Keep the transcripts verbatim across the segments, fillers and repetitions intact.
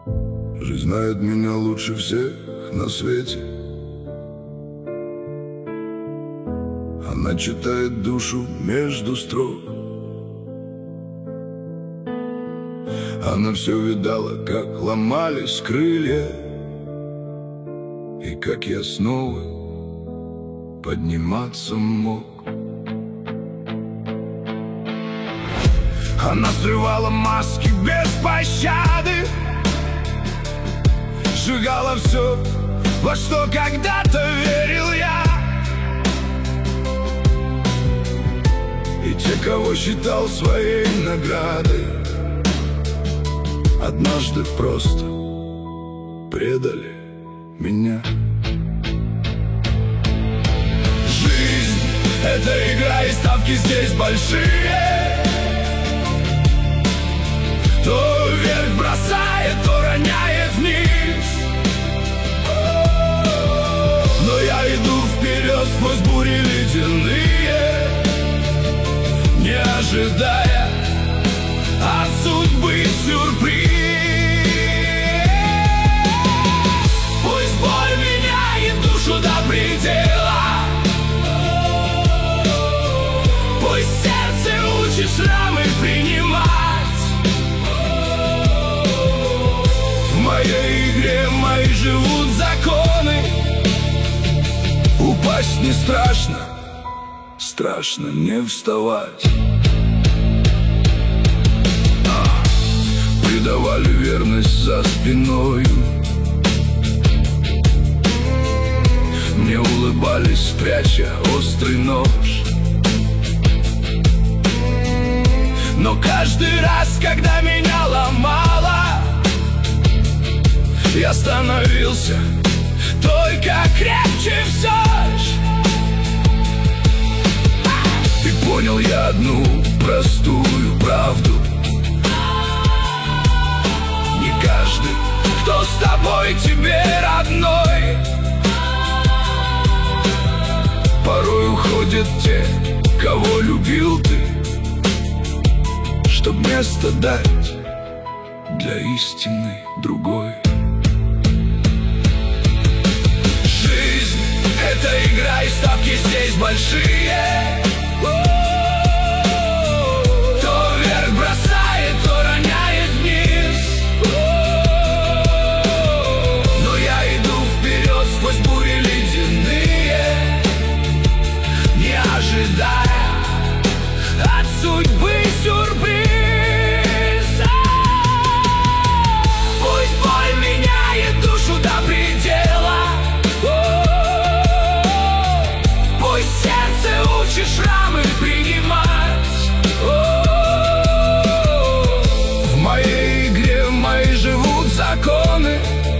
Жизнь знает меня лучше всех на свете. Она читает душу между строк. Она все видала, как ломались крылья, и как я снова подниматься мог. Она срывала маски без пощады, сжигала все, во что когда-то верил я. И те, кого считал своей наградой, однажды просто предали меня. Жизнь — это игра, и ставки здесь большие. То вверх бросает, то роняет вниз. Но я иду вперед сквозь бури ледяные, не ожидая от судьбы сюрприз. Пусть боль меняет душу до предела, пусть сердце учит шрамы принимать. В моей игре мои живут законы. Упасть не страшно, страшно не вставать. а, Предавали верность за спиною, мне улыбались, пряча острый нож. Но каждый раз, когда меня ломало, я становился только крепче все ж. И понял я одну простую правду: не каждый, кто с тобой, тебе родной. Порой уходят те, кого любил ты, чтоб место дать для истины другой. Жизнь — это игра, и ставки здесь большие. То вверх бросает, то роняет вниз. Но я иду вперед сквозь бури ледяные, не ожидая от судьбы сюрприз. Пусть боль меняет душу до предела, пусть сердце учит шрамы принимать. В моей игре мои живут законы.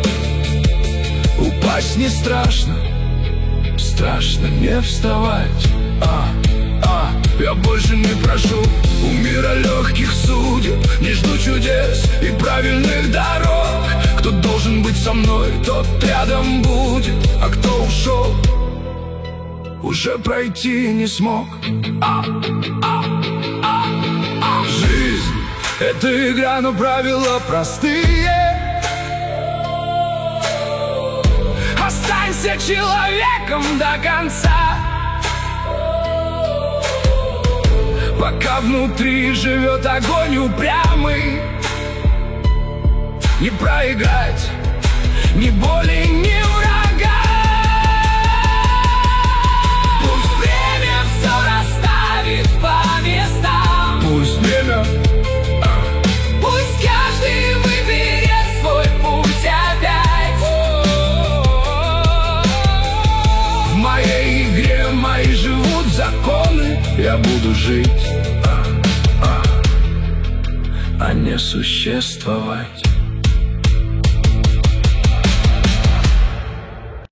Упасть не страшно, страшно не вставать. а, а, Я больше не прошу у мира легких судеб, не жду чудес и правильных дорог. Кто должен быть со мной, тот рядом будет, а кто ушел, уже пройти не смог. а, а, а, а. Жизнь — это игра, но правила простые. Останься человеком до конца, пока внутри живет огонь упрямый. Не проиграть ни боли, ни врага. Пусть время все расставит по местам. Пусть время, пусть каждый выберет свой путь опять. В моей игре мои живут законы. Я буду жить, а, а, а не существовать.